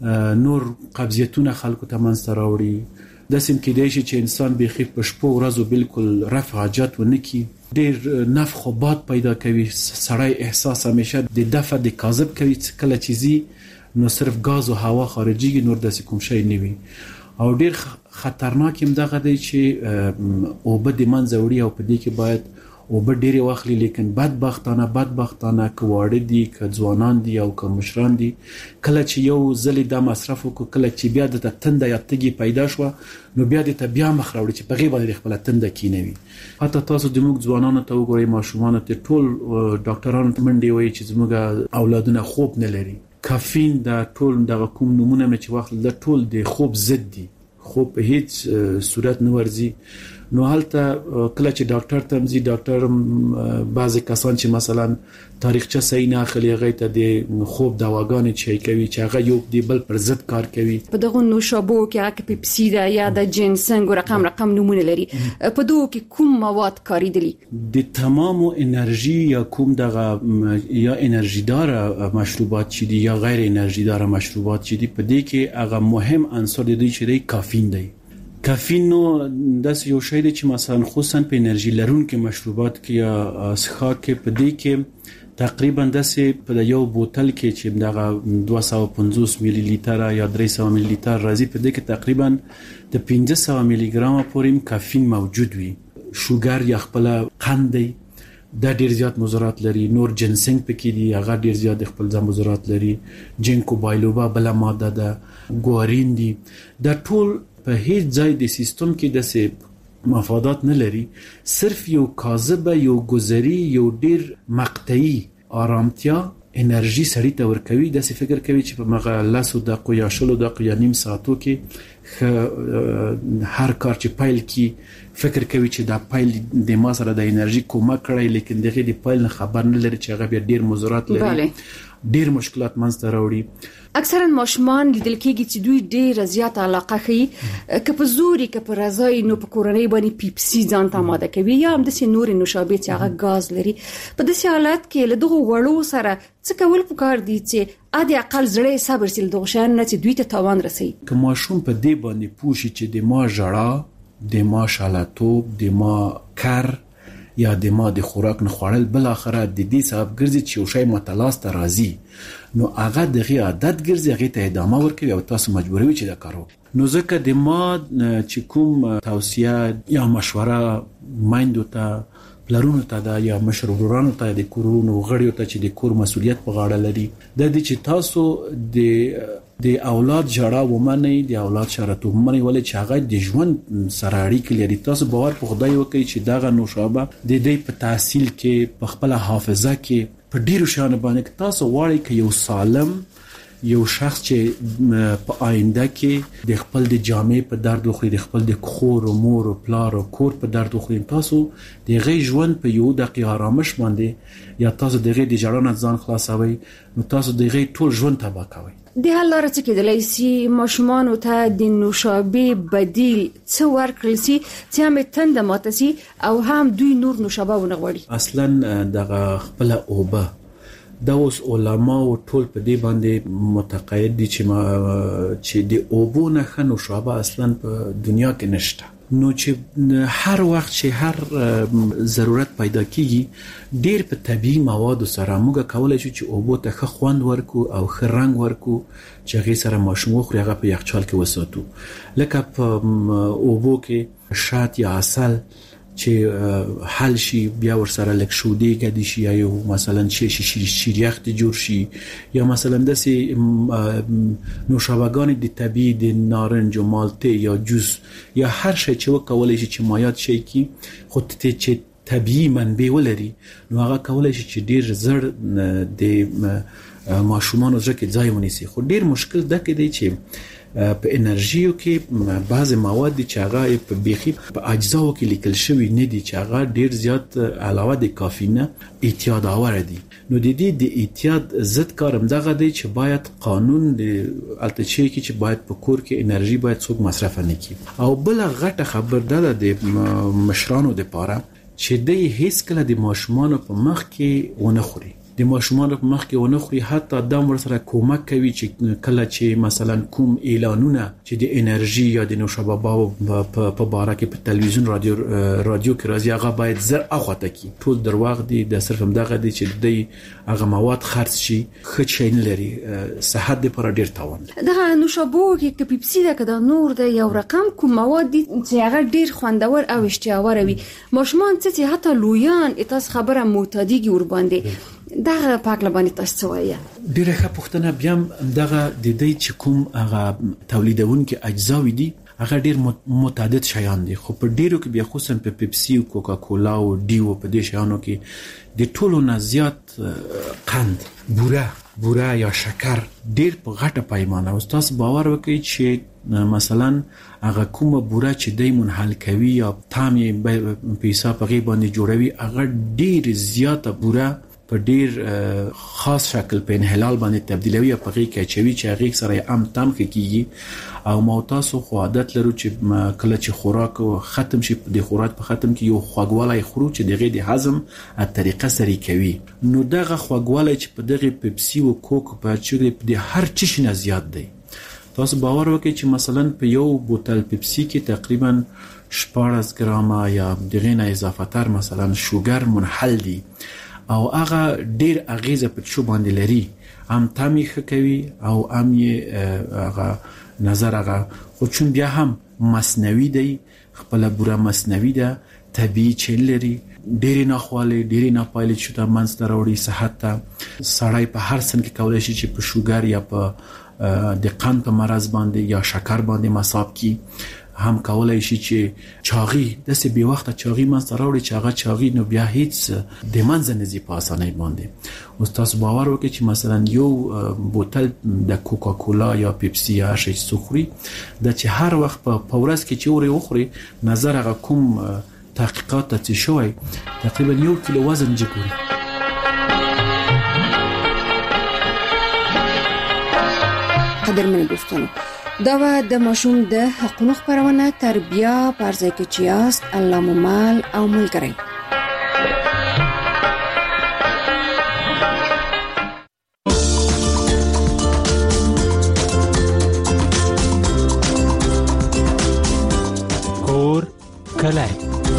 نور قبضیتونه خلکو ته منځته راوړي. داسې کېدای شي چې انسان بیخي په شپو ورځو بالکل رفع حاجت ونه کړي، ډېر نفخ و باد پیدا کوي، سړی احساس همیشه د دفع د کاذب کوي، کله چې ځي نو صرف غاز او هوا خارجيږي، نور داسې کوم شی نه وي. او ډېر خطرناک هم دغه دی چې اوبه د منځه وړي او په دې کې باید اوبه ډېرې واخلي. لیکن بدبختانه که واړه دي، که ځوانان دي او که مشران دي، کله چې یو ځلې دا مصرف وکړو، کله چې بیا د تنده یا تږي پیدا شوه، نو بیا د ته بیا مخ راوړي چې په هغې باندې خپله تنده کینوي. حتی تاسو د موږ ځوانانو ته وګورئ، ماشومانو ته، ټول ډاکټرانو ته منډې وایي چې زموږ اولادونه خوب نه لري. کافین د ټول دغه کوم نومونه مې چې واخلل، د ټول د خوب ضد دي، خوب په هیڅ صورت نه ورځي. نو هلته کله چې ډاکټر ته ځي، ډاکټر بعضې کسان چې مثلا تاریخچه صحیح نه اخلي، هغې ته د خوب دواګانې چای کوي چې هغه یو د بل پر ضد کار کوي. په دغه نوشابو کې هغه پیپسي ده یا د جنسنګ رقم نمونه لري، په دغه کې کوم مواد کاریدلي؟ د تمامو انرژي یا کوم دغه یا انرژي داره مشروبات چې دي یا غیر انرژي داره مشروبات چې دي، په دې کې هغه مهم عنصر دی چې دی کافین دی. کافین نو داسې یو شی دی چې مثلا خصوصا په انرژي لرونکو مشروبات کې یا څښاک کې، په دې کې تقریبا داسې په یو بوتل کې چې دغه 250 ملي لیتر یا 300 ملي لیتر راځي، په دې کې تقریبا د 500 ملي ګرام پورې کافین موجود وي. شوګر یا خپل قند دی، دا ډیر زیات مضرات لري. نور جنسنګ پکې دی، هغه ډیر زیات خپل ځان مضرات لري. جینکو بایلوبا بل ماده ده، ګوارین دی. دا ټول په هیڅ ځای د سیستم کې داسې مفادات نه لري، صرف یو کاذبه، یو گذری، یو ډیر مقطعي آرامتیا انرژي سړی ته ورکوي. داسې فکر کوي چې په مغه 10 دقیقو یا 20 دقیقو یا نیم ساعتو کې هر کار چې پیل کی فکر کوي چې دا پیل د ما سره د انرژي کومک کړی، لیکن دغه د پیل نه خبر نه لري چې هغه بیا ډیر مضرات لري، ډیر مشکلات منځته راوړي. اکثرا ماشومان لیدل کېږي چې دوی ډېر زیات علاقه ښیي، که په زوري که په رضایي، نو په کورنۍ باندې پیپسي ځان ته آماده کوي یا هم داسې نورې نوشابې چې هغه ګاز لري. په داسې حالت کې له دغو وړو سره څه کول پکار دي چې د اقل زړه صبر سي له دغو شیانو نه چې دوی ته تاوان رسوي؟ که ماشوم په دې باندې پوه شي چې د ما ژړا، د ما شالاتوب، د ما کر یا د ما د خوراک نه خوړل بل اخره د دې سبب ګرځي چې یو شی متلاس ته راځي، نو هغه دغه عادت ګرځي، هغه ته ادامه ورکوي او تاسو مجبوروي چې دا کار وکړئ. نو ځکه د ما چې کوم توصیه یا مشوره مایندو ته، پلرونو ته ده یا مشرورانو ته، د کورونو غړیو ته چې د کور مسؤلیت په غاړه لري، د دې چې تاسو د اولاد ژړا ومنئ، د اولاد شرطوب ومنئ، ولې چې هغه د ژوند سره اړیکې لري. تاسو باور په خدای وکړئ چې دغه نوشابه د دې په تحصیل کې، په خپل حافظه کې، په ډیرو شیانو باندې تاسو غواړئ چې یو سالم یو شخص چې په آینده کې د خپل د جامې په درد وخوري، د خپل د خور او مور او پلار او کور په درد وخوري، تاسو د غي ژوند په یو دقیقه آرامش باندې یا تاسو د غي د ژړا نه ځان خلاصوي، نو تاسو د غي ټول ژوند تباہ کوي. د حل لاره څه کېدلی سي؟ ماشومانو ته د نوشابې بدیل څه ورکړل سي چې هم تنده ماته سي او هم دوی نور نوشابه ونه غواړي؟ اصلا دغه خپل اوبه دا اوس علما او ټول په دې باندې متقاعد دي چې د اوبو نه ښه نوشابه اصلا په دنیا کې نشته. نو چې هر وخت چې هر ضرورت پیدا کیږي، ډیر په طبيعي موادو سره موږ کولای شو چې اوبو ته ښه خوند ورکو او ښه رنگ ورکو چې هغه سره ماشوم وخوري، هغه په یخچال کې وساتو. لکه په اوبو کې شات یا عسل چې حل شي، بیا ور سره لک شودې ګډ شي، یا یو مثلا شیریخ ته جوړ شي، یا مثلا داسې نوشابه‌ګان د طبيعي د نارنج او مالټې یا جوس یا هر شی چې وکولای شي چې مایات شي کی خو ته چې طبيعي منبع ولري، نو هغه کولای شي چې ډیر زر د ماشومان زړه کې ځای ونیسي. خو ډیر مشکل ده کې دی چې په انرژیو کې بعض مواد چې هغه په بيخي په اجزاو کې لیکل شوی نه دي چې هغه ډیر زیات علاوه د کافینه اعتیاد آور دي. نو د دې د اعتیاد ضد کارم دغه دی چې باید قانون د التچې کې چې باید په کور کې انرژي باید څوک مصرف نه کړي. او بل غټه خبر ده د مشرانو لپاره چې د هیڅ کله د ماشومان په مخ کې ونه خوري، د ماشومان په مخ کې ونه خوري. حتی دا ورسره کومک کوي چې کله چې مثلا کوم اعلانونه چې د انرژي یا د نوشابه په باره کې په تلویزیون رادیو کې راځي هغه باید زر اخواته کی. ټول درواغ دي، د صرف همدغه دي چې د هغه مواد خرڅ شي، ښه شي نه لري، صحت لپاره ډیر تاوان. دغه نوشابه کې پیپسي ده که نور ده یو رقم کوم مواد دي چې هغه ډیر خوندور او اشتهاور وي. ماشومان چې حتی لویان تاسو خبره معتادیږي ور باندې دغه پاک لبانې تاسو وایي. ډیره ښه پوښتنه. بیا دغه د دې چې کوم هغه تولیدونکو اجزاوي دي هغه ډیر متعدد شیان دي، خو په ډیرو کې بیا خصوصا په پیپسي او کوکا کولا او ډیو په دې شیانو کې د ټولو نه زیات قند، بوره یا شکر ډیر په غټه پیمانه. او تاسو باور وکړئ چې مثلا هغه کومه بوره چې دای منحل کوي یا تامې په حساب هغه باندې جوړوي هغه ډیر زیاته بوره په ډیر خاص شکل په انحلال باندې تبدیلوي او په کې چوي چې هغه سره هم تم کیږي. او ما تاسو خو عادت لرو چې کله چې خوراک ختم شي د خوراک په ختم کې یو خواږوالی خورو چې دغه د هضم طریقه سری کوي. نو دغه خواږوالی چې په دغه پیپسي او کوک په چیرې د هر چیز نه زیات دی. تاسو باور وکړئ چې مثلا په یو بوتل پیپسي کې تقریبا 14 ګرامه یا دغه نه اضافه تر مثلا شوګر منحل دي او هغه ډیر اغیزه په شو باندې لري، هم تامي کوي او هم یې هغه نظر هغه خو چون بیا هم مصنوعي دی، خپل بوره مصنوعي ده، طبيعي چل لري، ډیر نه خواله ډیر نه پایله چې د منځ دروړي صحت ته. سړی په هر سن کې کولای شي چې په شوګر یا په د قند په مرض باندې یا شکر باندې مصاب کی. هم کولای شي چې چاغي دسه به وخت چاغي منځ راوړي چې هغه چاغي نو بیا هیڅ د منځ نه زی په اسانۍ باندې. استاد باور وکړي چې مثلا یو بوتل د کوکا کولا یا پیپسي یا شي سخري د چې هر وخت په ورځ کې چې اوري وخوري نظر هغه کوم تحقیقات ته شوی تقریبا 1 کیلو وزن جوړي. قدرمن دوستانو، دا د ماشوم د حقوقو خبرونه تربیه پرځای کې چیاست الله ممال او ملګری. کور کلای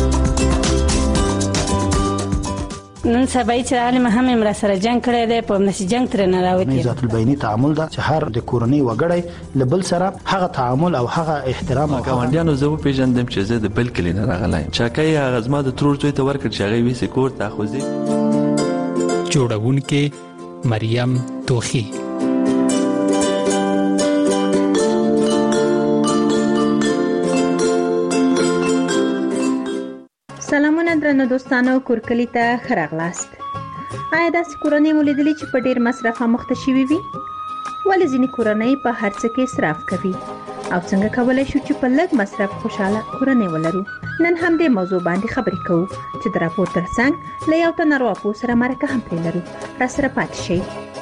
نن سبا چې عالم هم امر سره جنگ کړی دی په نشي جنگ تر نه راوتی. ذات البینی تعامل دا چې هر د کورنۍ وګړی لبل سره هغه تعامل او هغه احترام او ګاونډیانو زه پیژندم چې زه د بل کلی نه راغلایم. چاکای هغه زما د ترور دوی ته ورکړ چې هغه وې سکور تاخوزي. جوړونکې مریم توخی. سلامونه درنو دوستانو، کورکلی ته ښه راغلاست. آیا داسې کورنۍ مو لیدلې چې په ډیر مصرف مخته شوي وي؟ ولې ځینې کورنۍ په هر څه کې اسراف کوي او څنګه کولای شو چې په لږ مصرف خوشاله کورنۍ ولرو؟ نن هم دې موضوع باندې خبرې کوو چې د راپور ترڅنګ له یو تن ارواپوه سره مرکه هم پرې لرو. راسره پاتې شئ.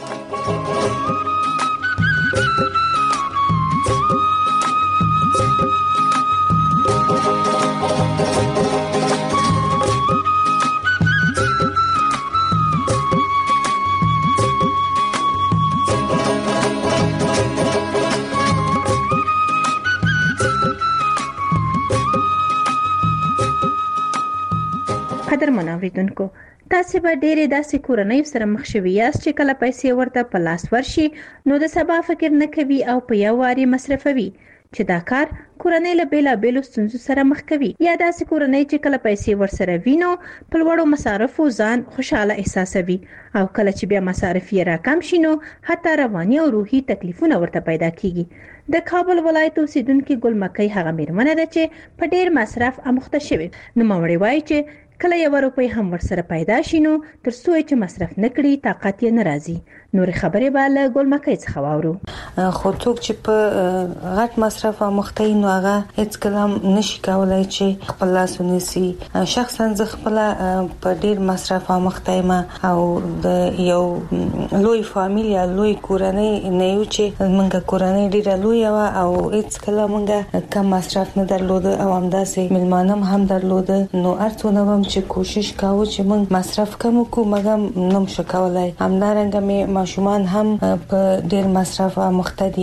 قدرمن اوریدونکو، تاسو به ډېرې داسې کورنۍ سره مخ شوي یاست چې کله پیسې ورته په لاس ورشي نو د سبا فکر نه کوي او په یو واري مصرفوي چې دا کار کورنۍ له بیلابیلو ستونزو سره مخ کوي. یا داسې کورنۍ چې کله پیسې ورسره وینو په لوړو مصارفو ځان خوشاله احساسوي او کله چې بیا مصارف یې راکم شي نو حتی رواني او روحي تکلیفونه ورته پیدا کیږي. د کابل ولایت اوسیدونکي ګل مکۍ هغه میرمنه ده چې په ډېر مصرف اموخته شوې. نوموړې وایي چې کله یو روپۍ هم ورسره پیدا شي نو تر څو چې مصرف نکړي طاقت یې ناراضي. نور خبرې به له ګلمکۍ څخه واورو. خو څوک چې په غټ مصرف مخته نو هغه هیڅ کلام نشي کولای چې خپل لاس ونیسي. شخصا زه خپل په ډیر مصرف مخته ما او د یو لوی فامیل یا لوی کورنۍ نه یو چې موږ کورنۍ ډیره لوی او هیڅ کلام موږ کم مصرف نه درلود او همداسې ملمانم هم درلود. نو ارڅونه هم چې کوشش کاوه چې موږ مصرف کم کو مګم نم شو کولای. همدارنګه مې ماشومان هم په ډیر مصرف مخته